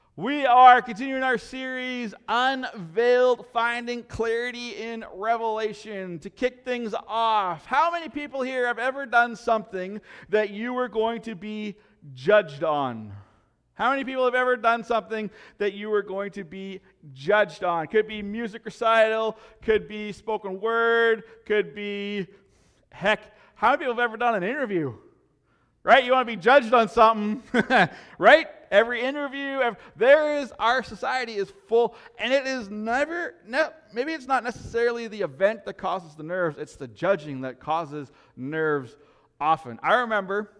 We are continuing our series, Unveiled, Finding Clarity in Revelation. To kick things off, how many people here have ever done something that you were going to be judged on? How many people have ever done something that you were going to be judged on? Could be music recital, could be spoken word, could be, heck, how many people have ever done an interview? Right? You want to be judged on something, right? Every interview, our society is full, and it is maybe it's not necessarily the event that causes the nerves, it's the judging that causes nerves often. I remember,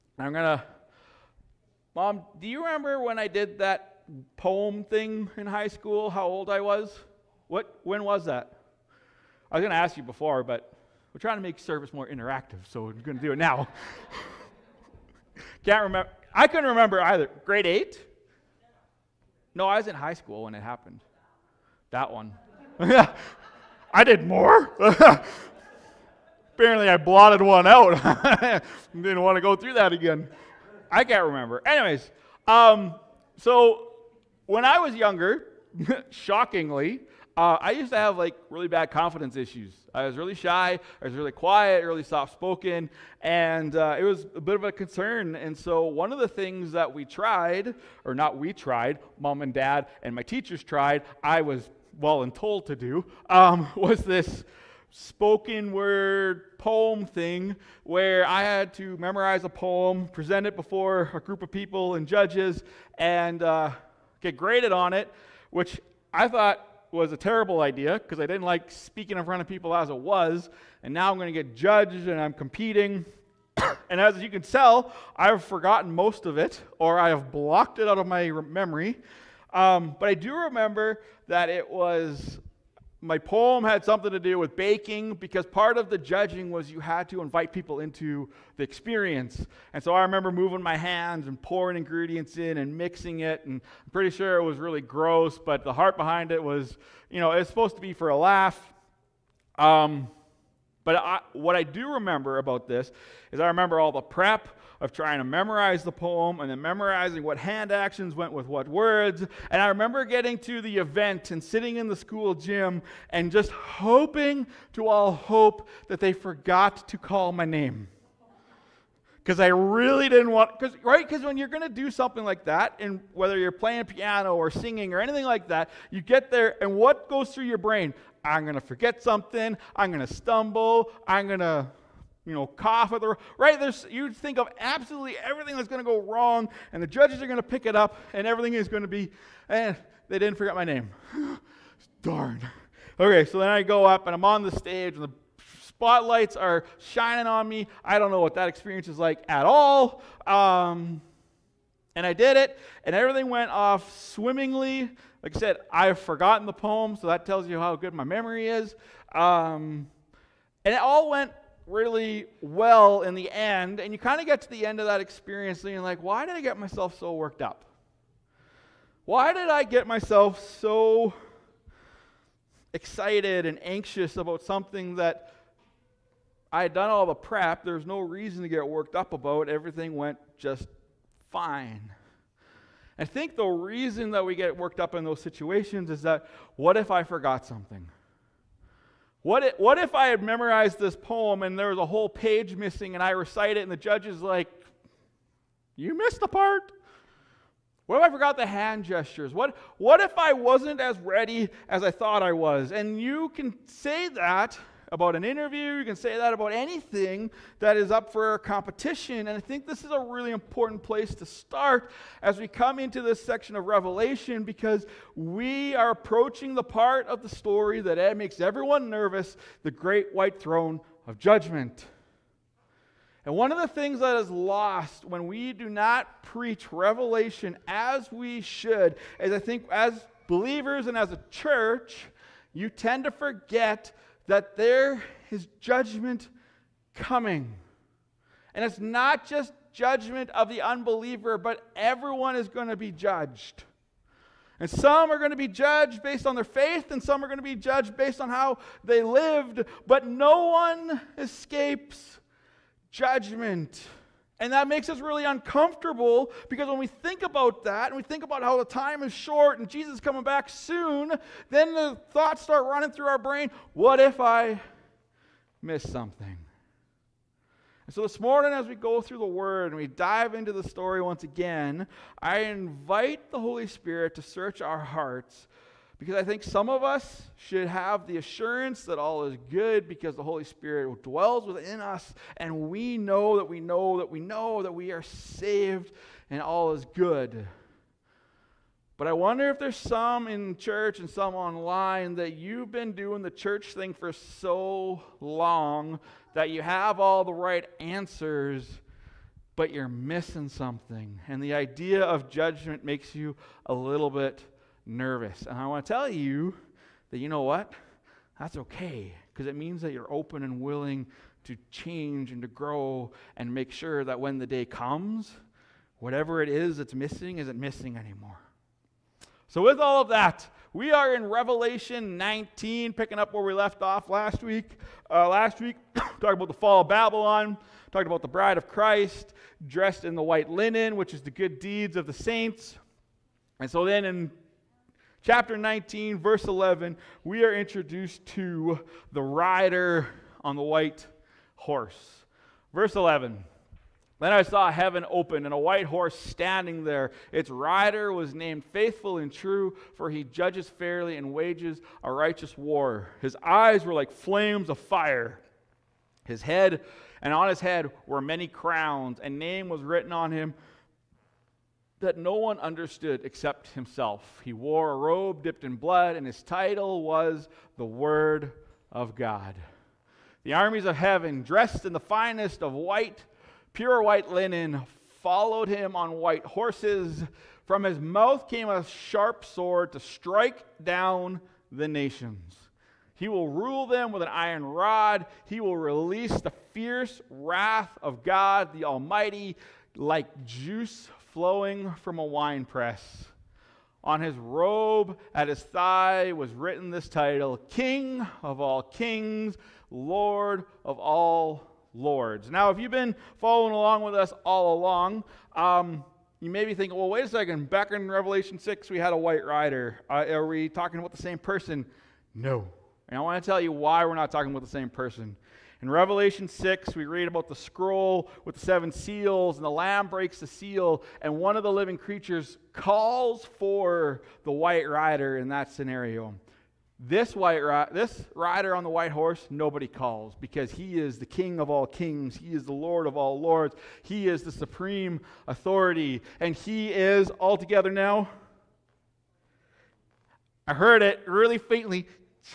Mom, do you remember when I did that poem thing in high school, how old I was? When was that? I was going to ask you before, but we're trying to make service more interactive, so we're going to do it now. Can't remember. I couldn't remember either. Grade 8? No, I was in high school when it happened. That one. I did more. Apparently I blotted one out. Didn't want to go through that again. I can't remember. Anyways, so when I was younger, shockingly, I used to have really bad confidence issues. I was really shy, I was really quiet, really soft-spoken, and it was a bit of a concern. And so one of the things that Mom and Dad and my teachers tried, I was told to do, was this spoken word poem thing where I had to memorize a poem, present it before a group of people and judges, and get graded on it, which I thought was a terrible idea because I didn't like speaking in front of people as it was, and now I'm going to get judged and I'm competing. And as you can tell, I've forgotten most of it, or I have blocked it out of my memory. But I do remember that my poem had something to do with baking, because part of the judging was you had to invite people into the experience. And so I remember moving my hands and pouring ingredients in and mixing it, and I'm pretty sure it was really gross, but the heart behind it was, it's supposed to be for a laugh. But what I do remember about this is I remember all the prep of trying to memorize the poem and then memorizing what hand actions went with what words. And I remember getting to the event and sitting in the school gym and just hoping to all hope that they forgot to call my name. Because I really didn't want, because when you're going to do something like that, and whether you're playing piano or singing or anything like that, you get there and what goes through your brain? I'm going to forget something, I'm going to stumble, I'm going to cough at you think of absolutely everything that's going to go wrong, and the judges are going to pick it up, and everything is going to be, and they didn't forget my name. Darn. Okay, so then I go up, and I'm on the stage, and the spotlights are shining on me. I don't know what that experience is like at all. And I did it, and everything went off swimmingly. Like I said, I've forgotten the poem, so that tells you how good my memory is. And it all went really well in the end, and you kind of get to the end of that experience and you're like, why did I get myself so worked up? Why did I get myself so excited and anxious about something that I had done all the prep? There's no reason to get worked up about. Everything went just fine. I think the reason that we get worked up in those situations is that, what if I forgot something? What if I had memorized this poem and there was a whole page missing and I recite it and the judge is like, you missed the part? What if I forgot the hand gestures? What if I wasn't as ready as I thought I was? And you can say that about an interview, you can say that about anything that is up for a competition. And I think this is a really important place to start as we come into this section of Revelation, because we are approaching the part of the story that makes everyone nervous, the great white throne of judgment. And one of the things that is lost when we do not preach Revelation as we should is, I think, as believers and as a church, you tend to forget that there is judgment coming. And it's not just judgment of the unbeliever, but everyone is going to be judged. And some are going to be judged based on their faith, and some are going to be judged based on how they lived, but no one escapes judgment. And that makes us really uncomfortable because when we think about that and we think about how the time is short and Jesus is coming back soon, then the thoughts start running through our brain, what if I miss something? And so this morning as we go through the Word and we dive into the story once again, I invite the Holy Spirit to search our hearts, because I think some of us should have the assurance that all is good because the Holy Spirit dwells within us and we know that we know that we know that we are saved and all is good. But I wonder if there's some in church and some online that you've been doing the church thing for so long that you have all the right answers, but you're missing something. And the idea of judgment makes you a little bit nervous. And I want to tell you that you know what? That's okay, because it means that you're open and willing to change and to grow and make sure that when the day comes, whatever it is that's missing isn't missing anymore. So with all of that, we are in Revelation 19, picking up where we left off last week. Last week, talked about the fall of Babylon, talked about the bride of Christ, dressed in the white linen, which is the good deeds of the saints. And so then in Chapter 19, verse 11, we are introduced to the rider on the white horse. Verse 11, then I saw heaven open and a white horse standing there. Its rider was named Faithful and True, for he judges fairly and wages a righteous war. His eyes were like flames of fire. His head, and on his head were many crowns, and name was written on him that no one understood except himself. He wore a robe dipped in blood, and his title was the Word of God. The armies of heaven, dressed in the finest of white, pure white linen, followed him on white horses. From his mouth came a sharp sword to strike down the nations. He will rule them with an iron rod. He will release the fierce wrath of God the Almighty like juice flowing from a winepress. On his robe at his thigh was written this title, King of all kings, Lord of all lords. Now, if you've been following along with us all along, you may be thinking, well, wait a second. Back in Revelation 6, we had a white rider. Are we talking about the same person? No. And I want to tell you why we're not talking about the same person. In Revelation 6, we read about the scroll with the 7 seals, and the Lamb breaks the seal, and one of the living creatures calls for the white rider in that scenario. This rider on the white horse, nobody calls, because he is the King of all kings. He is the Lord of all lords. He is the supreme authority, and he is, all together now, I heard it really faintly,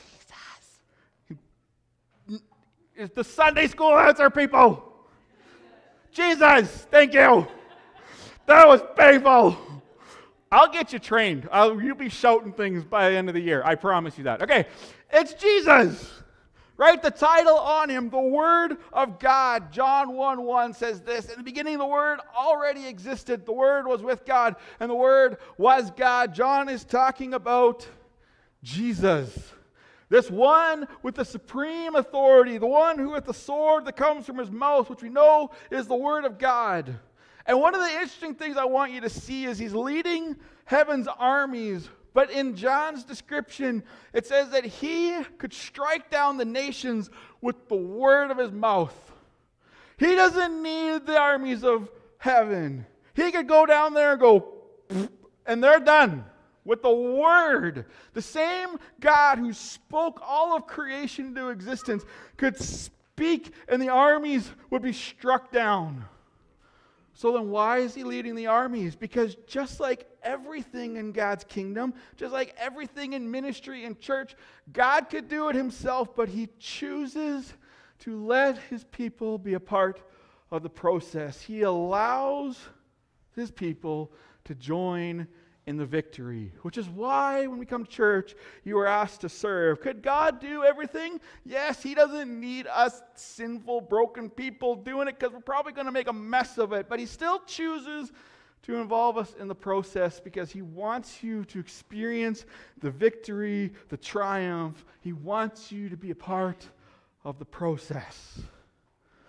it's the Sunday school answer, people. Jesus, thank you. That was painful. I'll get you trained. You'll be shouting things by the end of the year. I promise you that. Okay, it's Jesus. Right? The title on him, the Word of God. John 1:1 says this, in the beginning the Word already existed. The Word was with God, and the Word was God. John is talking about Jesus. This one with the supreme authority, the one who with the sword that comes from his mouth, which we know is the Word of God. And one of the interesting things I want you to see is he's leading heaven's armies. But in John's description, it says that he could strike down the nations with the word of his mouth. He doesn't need the armies of heaven. He could go down there and go, and they're done. With the Word, the same God who spoke all of creation into existence could speak and the armies would be struck down. So then why is he leading the armies? Because just like everything in God's kingdom, just like everything in ministry and church, God could do it himself, but he chooses to let his people be a part of the process. He allows his people to join in the victory, which is why when we come to church, you are asked to serve. Could God do everything? Yes, he doesn't need us sinful, broken people doing it because we're probably going to make a mess of it, but he still chooses to involve us in the process because he wants you to experience the victory, the triumph. He wants you to be a part of the process.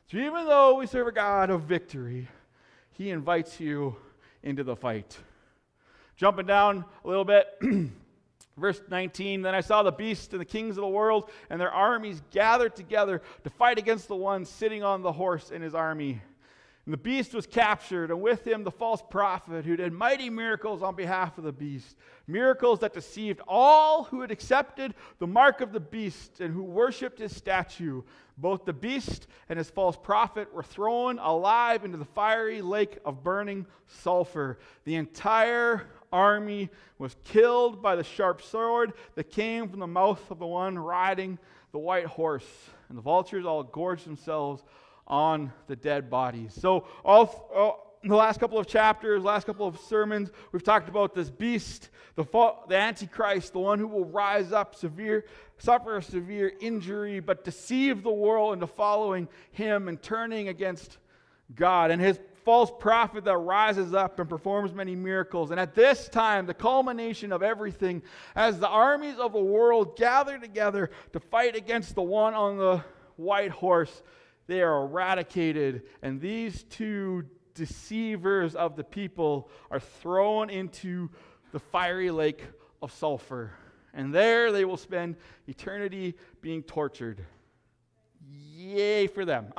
So even though we serve a God of victory, he invites you into the fight. Jumping down a little bit, verse 19, then I saw the beast and the kings of the world and their armies gathered together to fight against the one sitting on the horse and his army. And the beast was captured, and with him the false prophet who did mighty miracles on behalf of the beast, miracles that deceived all who had accepted the mark of the beast and who worshipped his statue. Both the beast and his false prophet were thrown alive into the fiery lake of burning sulfur. The entire army was killed by the sharp sword that came from the mouth of the one riding the white horse, and the vultures all gorged themselves on the dead bodies. So in the last couple of chapters, last couple of sermons, we've talked about this beast, the Antichrist, the one who will rise up, suffer a severe injury, but deceive the world into following him and turning against God, and his false prophet that rises up and performs many miracles. And at this time, the culmination of everything, as the armies of the world gather together to fight against the one on the white horse, they are eradicated, and these two deceivers of the people are thrown into the fiery lake of sulfur. And there they will spend eternity being tortured. Yay for them.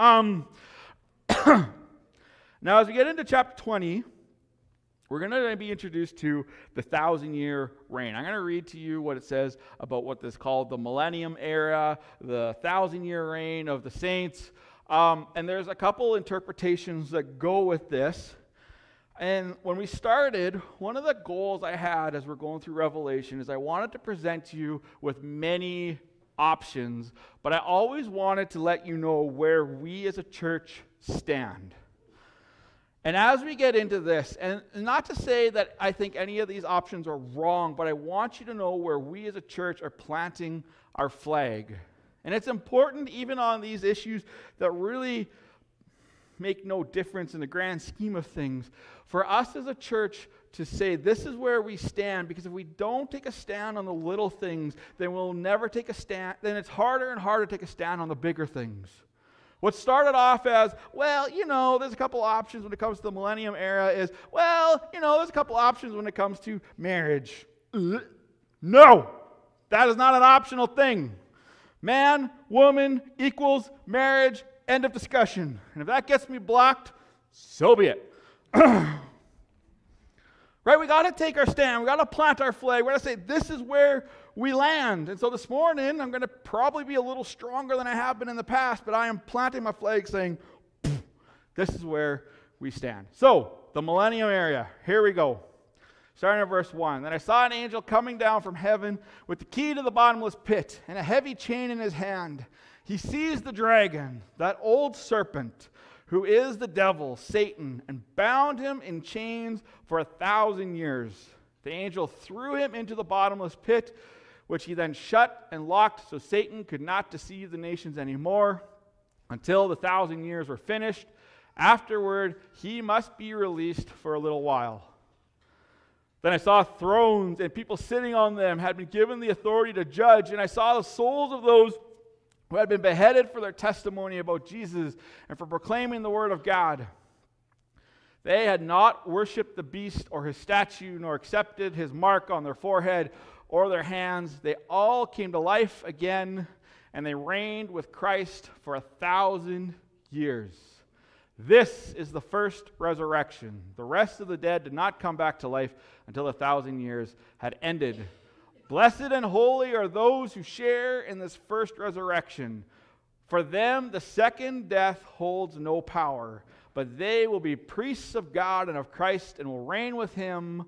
Now, as we get into chapter 20, we're going to be introduced to the 1,000-year reign. I'm going to read to you what it says about what is called the millennium era, the 1,000-year reign of the saints. And there's a couple interpretations that go with this. And when we started, one of the goals I had as we're going through Revelation is I wanted to present you with many options, but I always wanted to let you know where we as a church stand. And as we get into this, and not to say that I think any of these options are wrong, but I want you to know where we as a church are planting our flag. And it's important even on these issues that really make no difference in the grand scheme of things, for us as a church to say this is where we stand, because if we don't take a stand on the little things, then we'll never take a stand, then it's harder and harder to take a stand on the bigger things. What started off as, well, there's a couple options when it comes to the millennium era is, there's a couple options when it comes to marriage. No, that is not an optional thing. Man, woman equals marriage, end of discussion. And if that gets me blocked, so be it. Right? We got to take our stand. We got to plant our flag. We got to say, this is where we land. And so this morning, I'm going to probably be a little stronger than I have been in the past, but I am planting my flag saying, this is where we stand. So, the millennium era. Here we go. Starting at verse 1. Then I saw an angel coming down from heaven with the key to the bottomless pit and a heavy chain in his hand. He seized the dragon, that old serpent, who is the devil, Satan, and bound him in chains for 1,000 years. The angel threw him into the bottomless pit, which he then shut and locked so Satan could not deceive the nations anymore until the 1,000 years were finished. Afterward, he must be released for a little while. Then I saw thrones, and people sitting on them had been given the authority to judge, and I saw the souls of those who had been beheaded for their testimony about Jesus and for proclaiming the word of God. They had not worshipped the beast or his statue, nor accepted his mark on their forehead or their hands. They all came to life again, and they reigned with Christ for 1,000 years. This is the first resurrection. The rest of the dead did not come back to life until 1,000 years had ended. Blessed and holy are those who share in this first resurrection. For them, the second death holds no power, but they will be priests of God and of Christ and will reign with him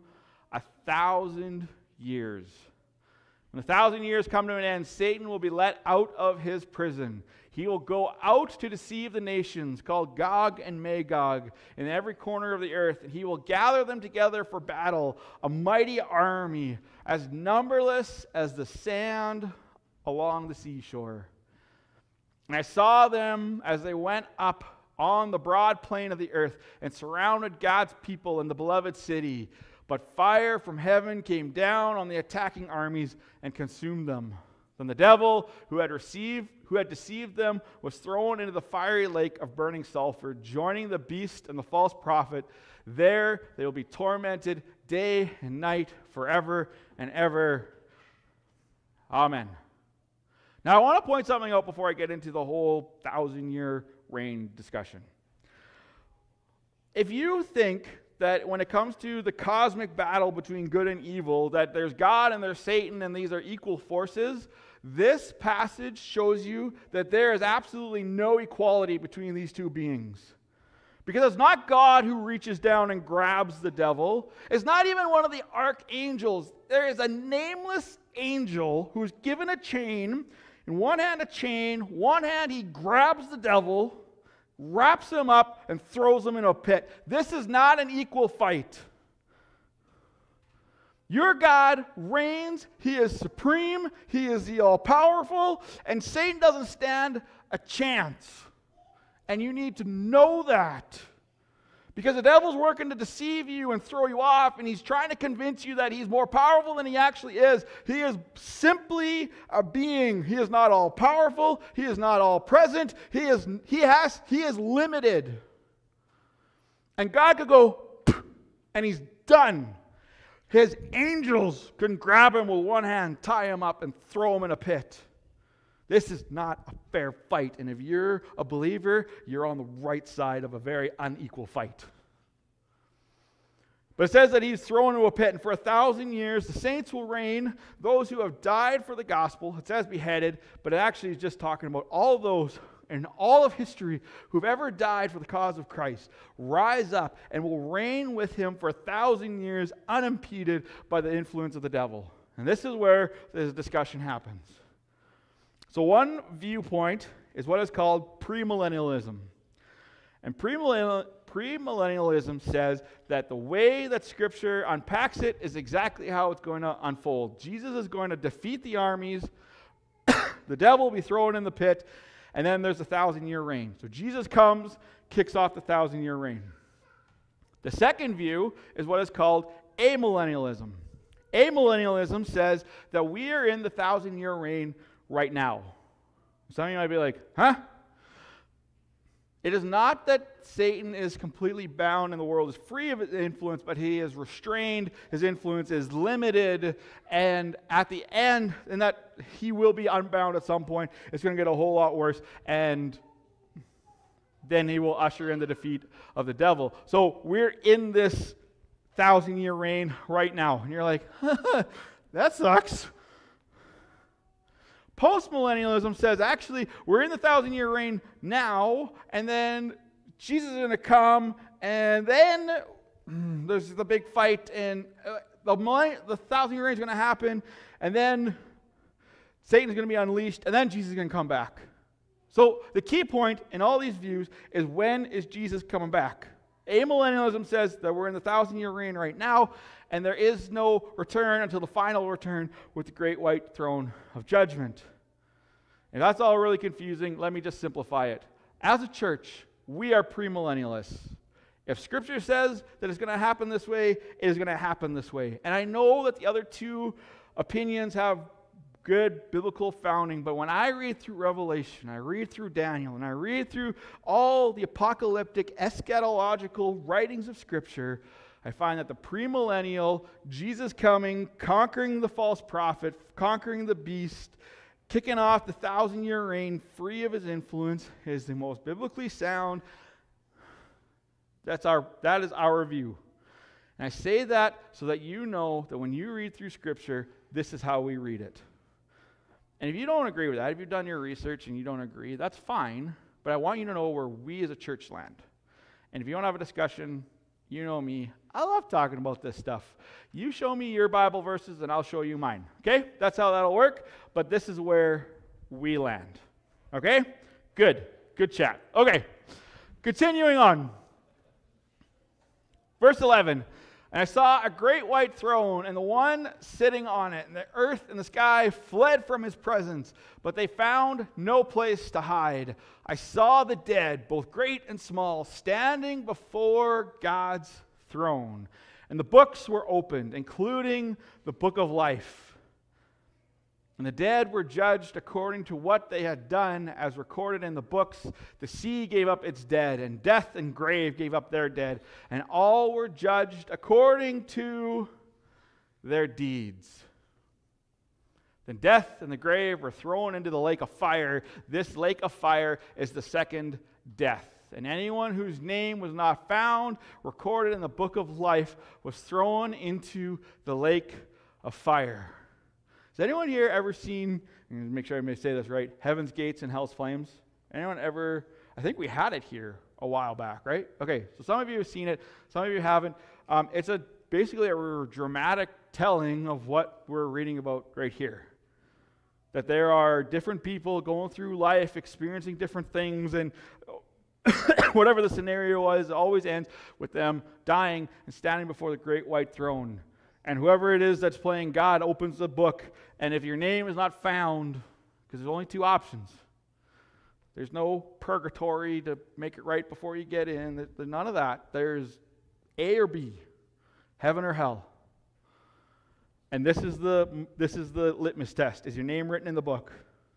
1,000 years. When 1,000 years come to an end, Satan will be let out of his prison. He will go out to deceive the nations, called Gog and Magog, in every corner of the earth, and he will gather them together for battle, a mighty army, as numberless as the sand along the seashore. And I saw them as they went up on the broad plain of the earth and surrounded God's people in the beloved city. But fire from heaven came down on the attacking armies and consumed them. Then the devil who had deceived them was thrown into the fiery lake of burning sulfur, joining the beast and the false prophet. There they will be tormented day and night forever and ever. Amen. Now I want to point something out before I get into the whole 1,000-year reign discussion. If you think that when it comes to the cosmic battle between good and evil, that there's God and there's Satan and these are equal forces, this passage shows you that there is absolutely no equality between these two beings. Because it's not God who reaches down and grabs the devil. It's not even one of the archangels. There is a nameless angel who's given a chain. In one hand a chain, one hand he grabs the devil, wraps him up, and throws him in a pit. This is not an equal fight. Your God reigns. He is supreme. He is the all-powerful. And Satan doesn't stand a chance. And you need to know that. Because the devil's working to deceive you and throw you off, and he's trying to convince you that he's more powerful than he actually is. He is simply a being. He is not all powerful. He is not all present. He is limited. And God could go, and he's done. His angels can grab him with one hand, tie him up, and throw him in a pit. This is not a fair fight. And if you're a believer, you're on the right side of a very unequal fight. But it says that he's thrown into a pit, and for 1,000 years the saints will reign. Those who have died for the gospel, it says beheaded, but it actually is just talking about all those in all of history who've ever died for the cause of Christ, rise up and will reign with him for 1,000 years unimpeded by the influence of the devil. And this is where this discussion happens. So one viewpoint is what is called premillennialism. And premillennialism says that the way that Scripture unpacks it is exactly how it's going to unfold. Jesus is going to defeat the armies, the devil will be thrown in the pit, and then there's a 1,000-year reign. So Jesus comes, kicks off the 1,000-year reign. The second view is what is called amillennialism. Amillennialism says that we are in the 1,000-year reign right now. Some of you might be like, huh? It is not that Satan is completely bound and the world is free of his influence, but he is restrained, his influence is limited, and at the end, and that he will be unbound at some point, it's going to get a whole lot worse, and then he will usher in the defeat of the devil. So we're in this 1,000-year reign right now, and you're like, that sucks. Postmillennialism says, actually, we're in the 1,000-year reign now, and then Jesus is going to come, and then there's the big fight, and the 1,000-year reign is going to happen, and then Satan's going to be unleashed, and then Jesus is going to come back. So the key point in all these views is, when is Jesus coming back? Amillennialism says that we're in the 1,000-year reign right now, and there is no return until the final return with the great white throne of judgment. If that's all really confusing, let me just simplify it. As a church, we are premillennialists. If Scripture says that it's going to happen this way, it is going to happen this way. And I know that the other two opinions have good biblical founding, but when I read through Revelation, I read through Daniel, and I read through all the apocalyptic, eschatological writings of Scripture, I find that the premillennial, Jesus coming, conquering the false prophet, conquering the beast, kicking off the 1,000-year reign free of his influence, is the most biblically sound. That is our view. And I say that so that you know that when you read through Scripture, this is how we read it. And if you don't agree with that, if you've done your research and you don't agree, that's fine. But I want you to know where we as a church land. And if you want to have a discussion, you know me. I love talking about this stuff. You show me your Bible verses and I'll show you mine. Okay? That's how that'll work. But this is where we land. Okay? Good. Good chat. Okay. Continuing on. Verse 11. And I saw a great white throne, and the one sitting on it, and the earth and the sky fled from his presence, but they found no place to hide. I saw the dead, both great and small, standing before God's throne. And the books were opened, including the book of life. And the dead were judged according to what they had done, as recorded in the books. The sea gave up its dead, and death and grave gave up their dead, and all were judged according to their deeds. Then death and the grave were thrown into the lake of fire. This lake of fire is the second death. And anyone whose name was not found recorded in the book of life was thrown into the lake of fire. Has anyone here ever seen, I'm going to make sure I may say this right, Heaven's Gates and Hell's Flames? Anyone ever? I think we had it here a while back, right? Okay, so some of you have seen it, some of you haven't. It's basically a dramatic telling of what we're reading about right here. That there are different people going through life, experiencing different things, and whatever the scenario was, it always ends with them dying and standing before the great white throne. And whoever it is that's playing God opens the book, and if your name is not found, because there's only two options, there's no purgatory to make it right before you get in, there's none of that. There's A or B, heaven or hell. And this is the litmus test. Is your name written in the book?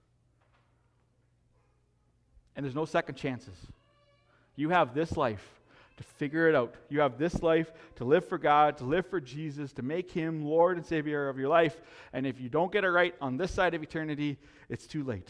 And there's no second chances. You have this life to figure it out. You have this life to live for God, to live for Jesus, to make Him Lord and Savior of your life. And if you don't get it right on this side of eternity, it's too late.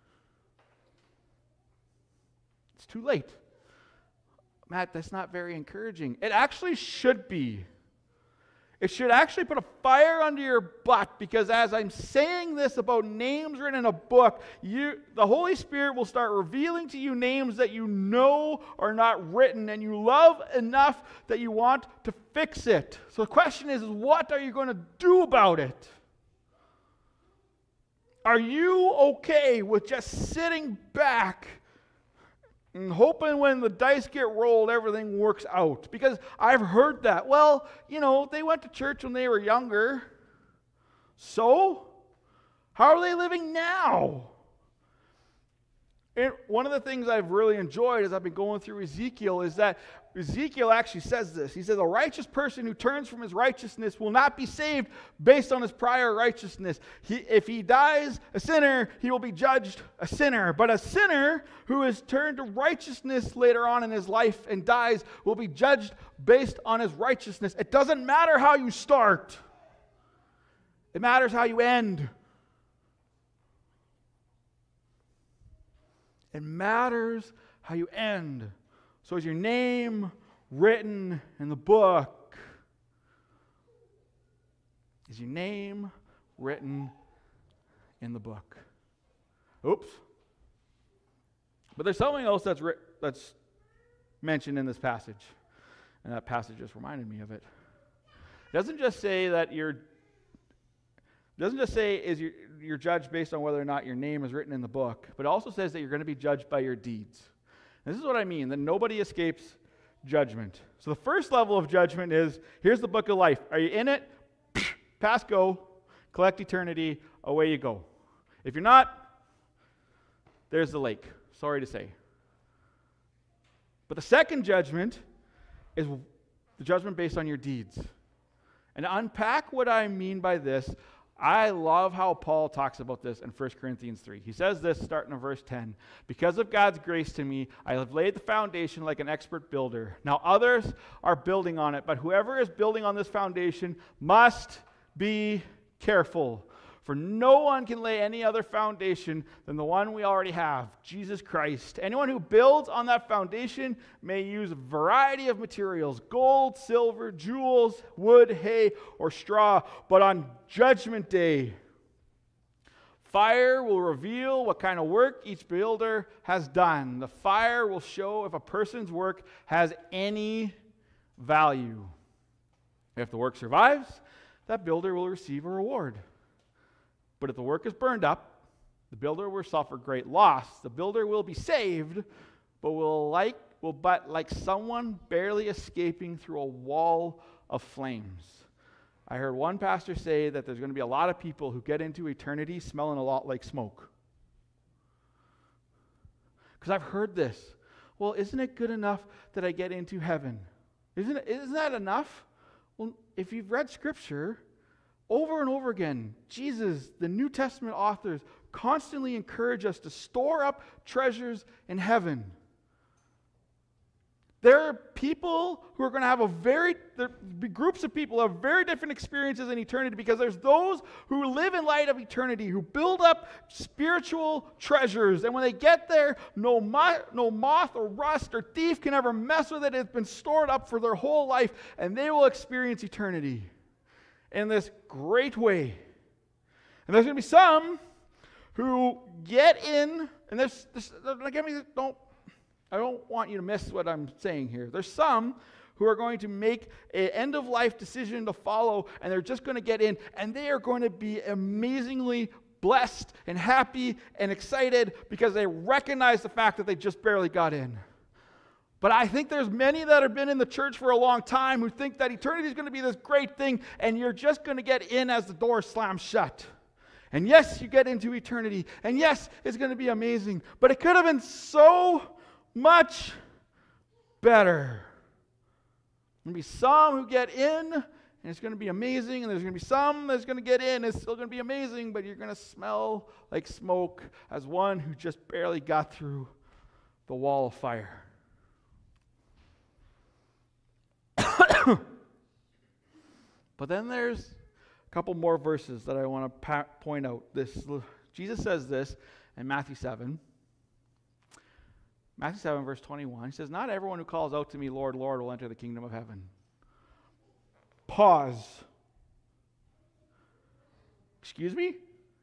It's too late. Matt, that's not very encouraging. It actually should be. It should actually put a fire under your butt, because as I'm saying this about names written in a book, the Holy Spirit will start revealing to you names that you know are not written and you love enough that you want to fix it. So the question is what are you going to do about it? Are you okay with just sitting back and hoping when the dice get rolled, everything works out? Because I've heard that. Well, they went to church when they were younger. So, how are they living now? And one of the things I've really enjoyed as I've been going through Ezekiel is that Ezekiel actually says this. He says, a righteous person who turns from his righteousness will not be saved based on his prior righteousness. If he dies a sinner, he will be judged a sinner. But a sinner who has turned to righteousness later on in his life and dies will be judged based on his righteousness. It doesn't matter how you start. It matters how you end. It matters how you end. So is your name written in the book? Is your name written in the book? Oops. But there's something else that's mentioned in this passage. And that passage just reminded me of it. It doesn't just say that you're judged based on whether or not your name is written in the book, but it also says that you're going to be judged by your deeds. And this is what I mean, that nobody escapes judgment. So the first level of judgment is, here's the book of life. Are you in it? Pass go, collect eternity, away you go. If you're not, there's the lake. Sorry to say. But the second judgment is the judgment based on your deeds. And to unpack what I mean by this, I love how Paul talks about this in 1 Corinthians 3. He says this starting in verse 10. Because of God's grace to me, I have laid the foundation like an expert builder. Now others are building on it, but whoever is building on this foundation must be careful. For no one can lay any other foundation than the one we already have, Jesus Christ. Anyone who builds on that foundation may use a variety of materials, gold, silver, jewels, wood, hay, or straw. But on Judgment Day, fire will reveal what kind of work each builder has done. The fire will show if a person's work has any value. If the work survives, that builder will receive a reward. But if the work is burned up, the builder will suffer great loss. The builder will be saved, but like someone barely escaping through a wall of flames. I heard one pastor say that there's going to be a lot of people who get into eternity smelling a lot like smoke. Because I've heard this. Well, isn't it good enough that I get into heaven? Isn't that enough? Well, if you've read Scripture, Over and over again, Jesus, the New Testament authors, constantly encourage us to store up treasures in heaven. There are people who are going to have groups of people who have very different experiences in eternity, because there's those who live in light of eternity, who build up spiritual treasures, and when they get there, no moth or rust or thief can ever mess with it. It's been stored up for their whole life, and they will experience eternity in this great way. And there's going to be some who get in, and I don't want you to miss what I'm saying here. There's some who are going to make an end-of-life decision to follow, and they're just going to get in, and they are going to be amazingly blessed and happy and excited because they recognize the fact that they just barely got in. But I think there's many that have been in the church for a long time who think that eternity is going to be this great thing, and you're just going to get in as the door slams shut. And yes, you get into eternity, and yes, it's going to be amazing, but it could have been so much better. There's going to be some who get in, and it's going to be amazing, and there's going to be some that's going to get in, and it's still going to be amazing, but you're going to smell like smoke as one who just barely got through the wall of fire. But then there's a couple more verses that I want to point out. Jesus says this in Matthew 7. Matthew 7, verse 21, he says, "Not everyone who calls out to me, Lord, Lord, will enter the kingdom of heaven." Pause. Excuse me?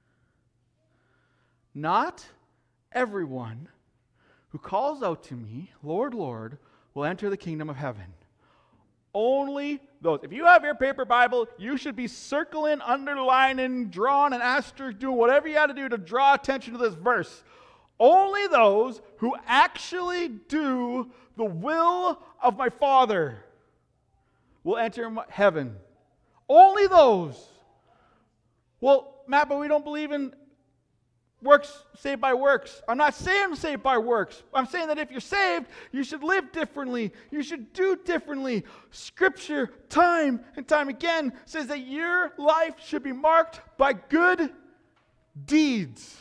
Not everyone who calls out to me, Lord, Lord, will enter the kingdom of heaven. Only those. If you have your paper Bible, you should be circling, underlining, drawing an asterisk, doing whatever you got to do to draw attention to this verse. Only those who actually do the will of my Father will enter heaven. Only those. Well, Matt, but we don't believe in works, saved by works. I'm not saying saved by works. I'm saying that if you're saved, you should live differently. You should do differently. Scripture, time and time again, says that your life should be marked by good deeds.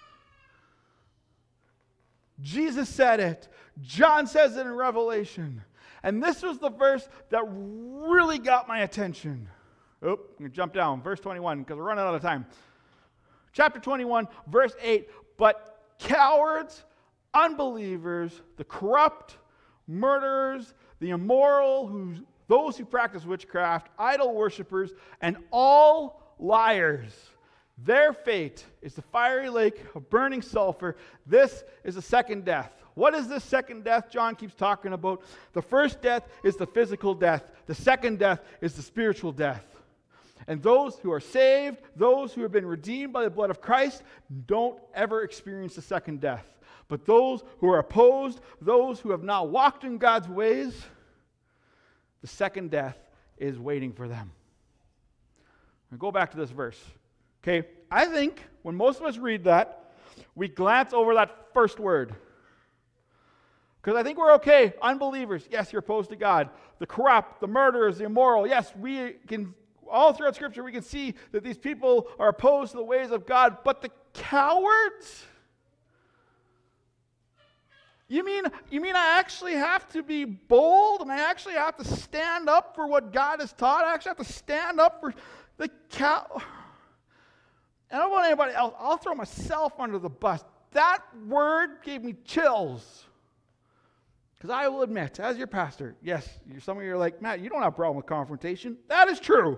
Jesus said it. John says it in Revelation. And this was the verse that really got my attention. I'm going to jump down. Verse 21, because we're running out of time. Chapter 21, verse 8. "But cowards, unbelievers, the corrupt, murderers, the immoral, those who practice witchcraft, idol worshippers, and all liars, their fate is the fiery lake of burning sulfur. This is the second death." What is this second death John keeps talking about? The first death is the physical death. The second death is the spiritual death. And those who are saved, those who have been redeemed by the blood of Christ, don't ever experience the second death. But those who are opposed, those who have not walked in God's ways, the second death is waiting for them. Now go back to this verse. Okay, I think when most of us read that, we glance over that first word. Because I think we're okay. Unbelievers, yes, you're opposed to God. The corrupt, the murderers, the immoral, yes, we can, all throughout Scripture, we can see that these people are opposed to the ways of God. But the cowards? You mean I actually have to be bold, and I actually have to stand up for what God has taught? I actually have to stand up for the I don't want anybody else. I'll throw myself under the bus. That word gave me chills. Because I will admit, as your pastor, yes, some of you are like, Matt, you don't have a problem with confrontation. That is true.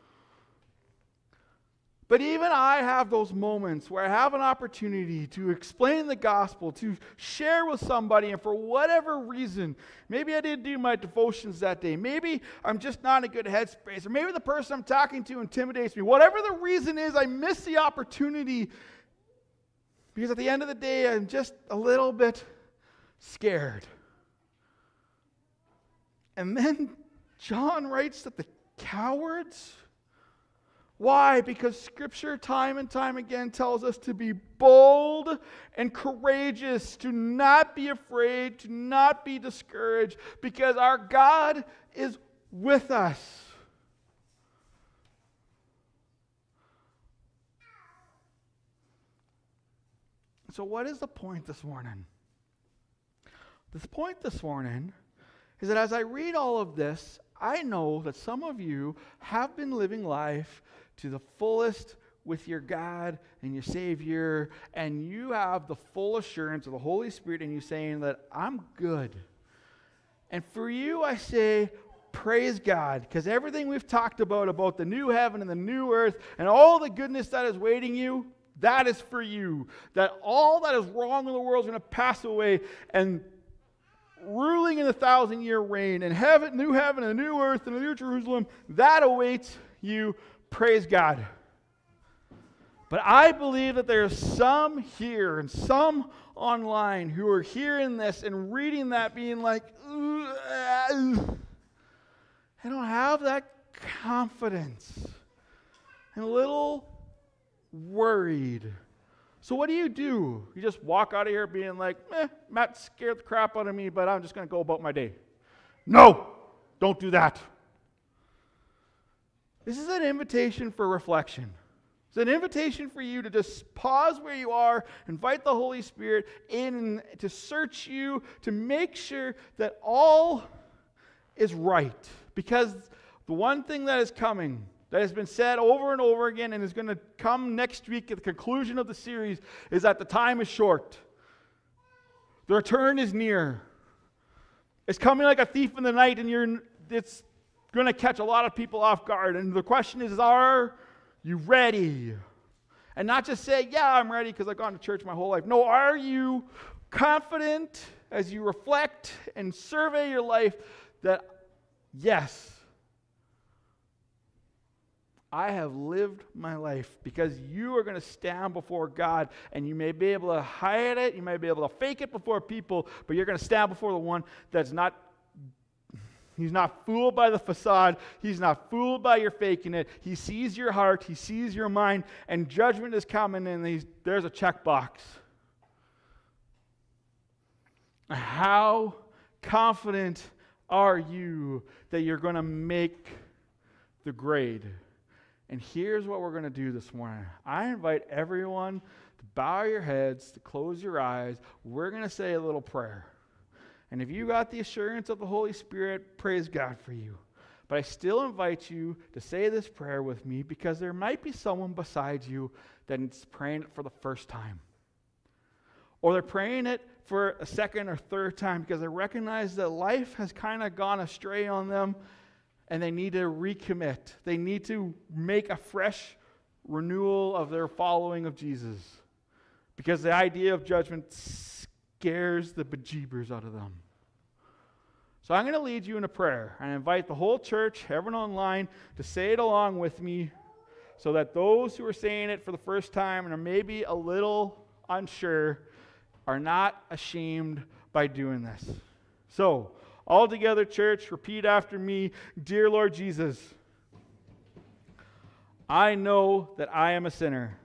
But even I have those moments where I have an opportunity to explain the gospel, to share with somebody, and for whatever reason, maybe I didn't do my devotions that day, maybe I'm just not in a good headspace, or maybe the person I'm talking to intimidates me. Whatever the reason is, I miss the opportunity because at the end of the day, I'm just a little bit scared. And then John writes that the cowards... Why? Because Scripture time and time again tells us to be bold and courageous, to not be afraid, to not be discouraged, because our God is with us. So what is the point this morning? The point this morning is that as I read all of this, I know that some of you have been living life to the fullest with your God and your Savior, and you have the full assurance of the Holy Spirit in you saying that I'm good. And for you, I say, praise God, because everything we've talked about the new heaven and the new earth, and all the goodness that is waiting you, that is for you. That all that is wrong in the world is going to pass away, and ruling in the 1,000-year reign, and new heaven and a new earth and a new Jerusalem, that awaits you. Praise God. But I believe that there are some here and some online who are hearing this and reading that being like, I don't have that confidence. And a little worried. So what do? You just walk out of here being like, Matt scared the crap out of me, but I'm just going to go about my day. No, don't do that. This is an invitation for reflection. It's an invitation for you to just pause where you are, invite the Holy Spirit in to search you, to make sure that all is right. Because the one thing that is coming, that has been said over and over again and is going to come next week at the conclusion of the series, is that the time is short. The return is near. It's coming like a thief in the night, and it's going to catch a lot of people off guard. And the question is, are you ready? And not just say, yeah, I'm ready because I've gone to church my whole life. No, are you confident as you reflect and survey your life that, yes, I have lived my life? Because you are going to stand before God, and you may be able to hide it, you may be able to fake it before people, but you're going to stand before the one that's not. He's not fooled by the facade. He's not fooled by your faking it. He sees your heart. He sees your mind. And judgment is coming, and there's a checkbox. How confident are you that you're going to make the grade? And here's what we're going to do this morning. I invite everyone to bow your heads, to close your eyes. We're going to say a little prayer. And if you got the assurance of the Holy Spirit, praise God for you. But I still invite you to say this prayer with me, because there might be someone beside you that's praying it for the first time. Or they're praying it for a second or third time because they recognize that life has kind of gone astray on them, and they need to recommit. They need to make a fresh renewal of their following of Jesus, because the idea of judgment scares the bejeebers out of them. So I'm going to lead you in a prayer, and I invite the whole church, everyone online, to say it along with me, so that those who are saying it for the first time and are maybe a little unsure are not ashamed by doing this. So, all together, church, repeat after me. Dear Lord Jesus, I know that I am a sinner,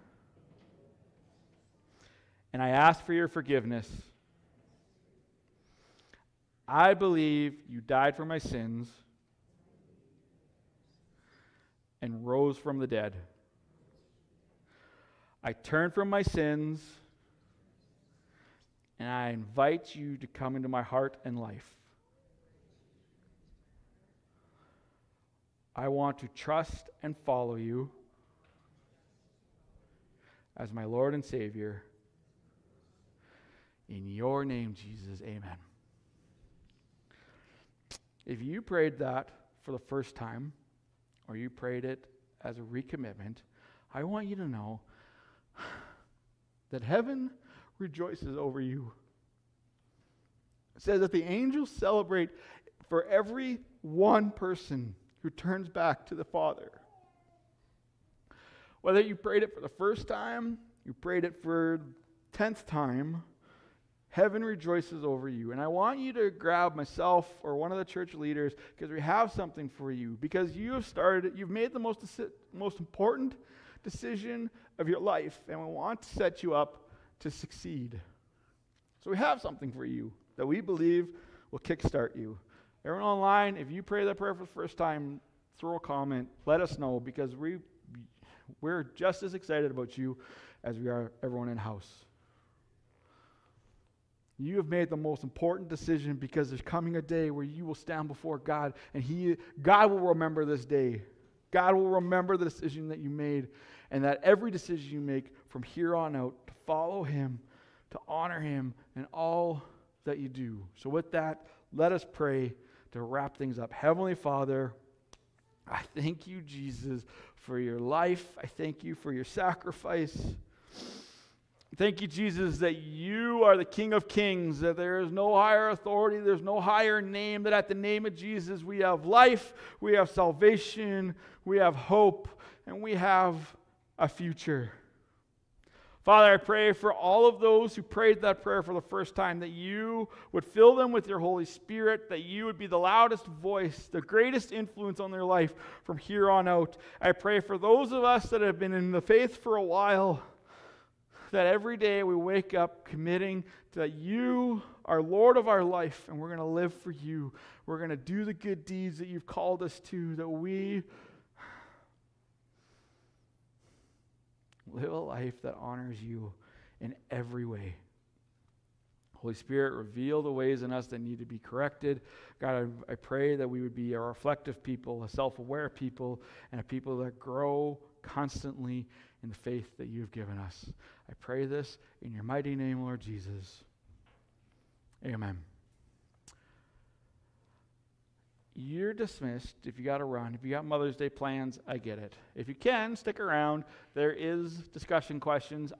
and I ask for your forgiveness. I believe you died for my sins and rose from the dead. I turn from my sins, and I invite you to come into my heart and life. I want to trust and follow you as my Lord and Savior. In your name, Jesus, amen. If you prayed that for the first time, or you prayed it as a recommitment, I want you to know that heaven rejoices over you. It says that the angels celebrate for every one person who turns back to the Father. Whether you prayed it for the first time, you prayed it for 10th time, heaven rejoices over you. And I want you to grab myself or one of the church leaders, because we have something for you. Because you've made the most important decision of your life, and we want to set you up to succeed. So we have something for you that we believe will kickstart you. Everyone online, if you pray that prayer for the first time, throw a comment. Let us know, because we're just as excited about you as we are everyone in house. You have made the most important decision, because there's coming a day where you will stand before God, and God will remember this day. God will remember the decision that you made, and that every decision you make from here on out to follow Him, to honor Him in all that you do. So with that, let us pray to wrap things up. Heavenly Father, I thank you, Jesus, for your life. I thank you for your sacrifice. Thank you, Jesus, that you are the King of Kings, that there is no higher authority, there's no higher name, that at the name of Jesus we have life, we have salvation, we have hope, and we have a future. Father, I pray for all of those who prayed that prayer for the first time, that you would fill them with your Holy Spirit, that you would be the loudest voice, the greatest influence on their life from here on out. I pray for those of us that have been in the faith for a while, that every day we wake up committing that you are Lord of our life, and we're going to live for you. We're going to do the good deeds that you've called us to, that we live a life that honors you in every way. Holy Spirit, reveal the ways in us that need to be corrected. God, I pray that we would be a reflective people, a self-aware people, and a people that grow constantly in the faith that you've given us. I pray this in your mighty name, Lord Jesus. Amen. You're dismissed. If you got to run, if you got Mother's Day plans, I get it. If you can, stick around. There is discussion questions